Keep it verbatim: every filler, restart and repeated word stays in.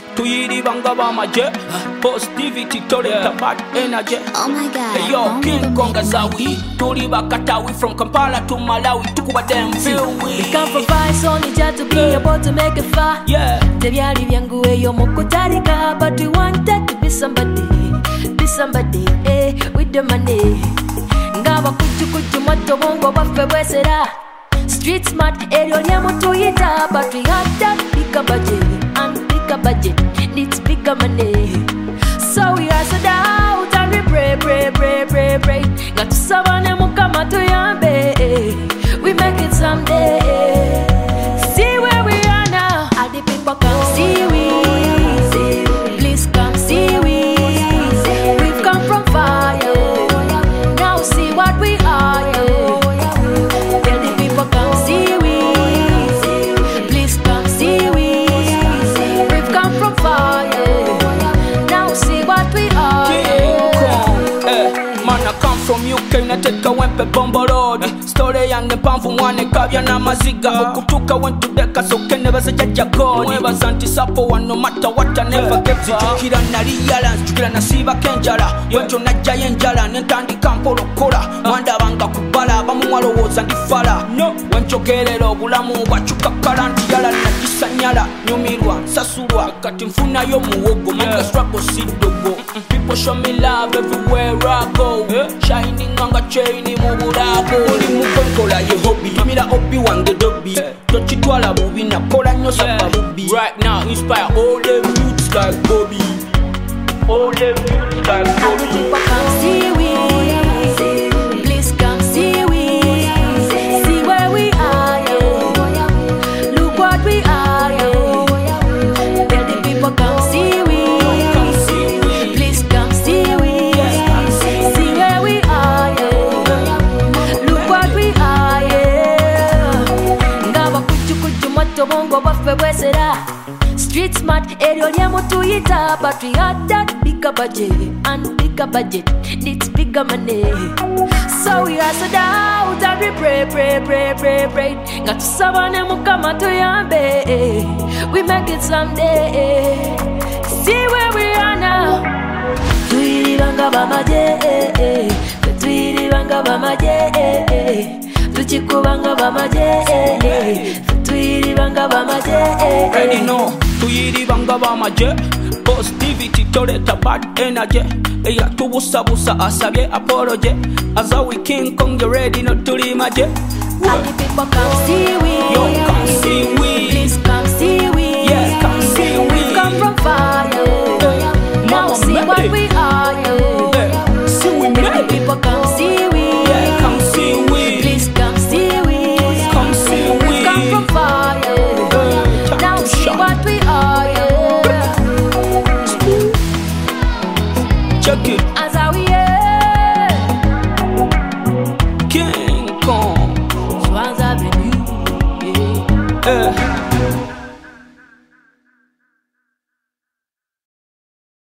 Tuyiri banga bamaje, positivity toreta bad energy. Oh my God. Hey yo, Oh King my Kong God. Azawi, Turi Bakatawi from Kampala to Malawi, tukuba them feel we. We come from far, so only just to be able to make it far. Yeah. Tebyali byangu eyo mukutalika, but we wanted to be somebody, be somebody, eh, with the money. Ngaba kuchu kuchu moto bongo baffe bwesera. Street smart, eryo lyemu tuyita, but we had that bigger budget, and bigger budget needs bigger money. So we hustle out and we pray, pray, pray, pray, pray. Nga tusabane mukama tuyambe, we make it someday. See where we are now, all the people come see we. Please come see we. We've come from fire, now see what we are. Tell the people come see we. Please come see we. We've come from fire, now see what we are. King Kong, eh, man I come from U K, nateka wempe bombo road. Story yange mpanvu mwane kabya na maziga. Okutuka went to deka so kene baza jaja god. Mweba zanti sapo one no matter what I never get it. Chukira nari yala, chukira nasiba kenjala. Yojo najja yenjala, nentandi kampolo kola. Mwanda banga kubala, bamu mwalo woza ndifala. No, wenchogerero bulamu wachuka karanti yala. Nakisanyala, nyumirwa, sasurwa. Kati mfuna yo muwogo, manga struggle si dogo. People show me love everywhere I go. Shining on a chain in Muburago. Uli mukonkola ye hobby. Mira obi wange dobi. Tochitwala bubi na kola nyosa babubi. Right now inspire all them youths like Bobby. All them youths like Bobby. People come see we. Please come see we. See where we are, yeah. Look what we are, yeah. Tell the people come see we. Please come see we. See where we are, yeah. Look what we are, yeah. Ngaba kuchu kuchu moto bongo baffe bwesera. Street smart, eryo lyemu tuyita, but we had that bigger budget, and bigger budget needs bigger money. So we hustle out and we pray, pray, pray, pray, pray. Nga tusabane mukama tuyambe, we make it someday. See where we are now. Tuyiri banga bamaje, tuyiri banga bamaje, tuchikubanga bamaje, tuyiri banga bamaje. Ready no, tuyiri banga bamaje. Positivity toreta bad energy. Eya tubusa busa asabye apology. Azawi King Kong you ready no tuli maje. All the people come see we. Yo, come see we. Please come see we. Yeah, come see we. We've come from fire. Now Mama see made what it. we are. Yeah, see we All the made it. people come see we. Yeah, come see we. Please come see we. Come see we. We've come from fire. Now to see shine. what we are. Check it, As how we are. King Kong. Swans Avenue. Eh.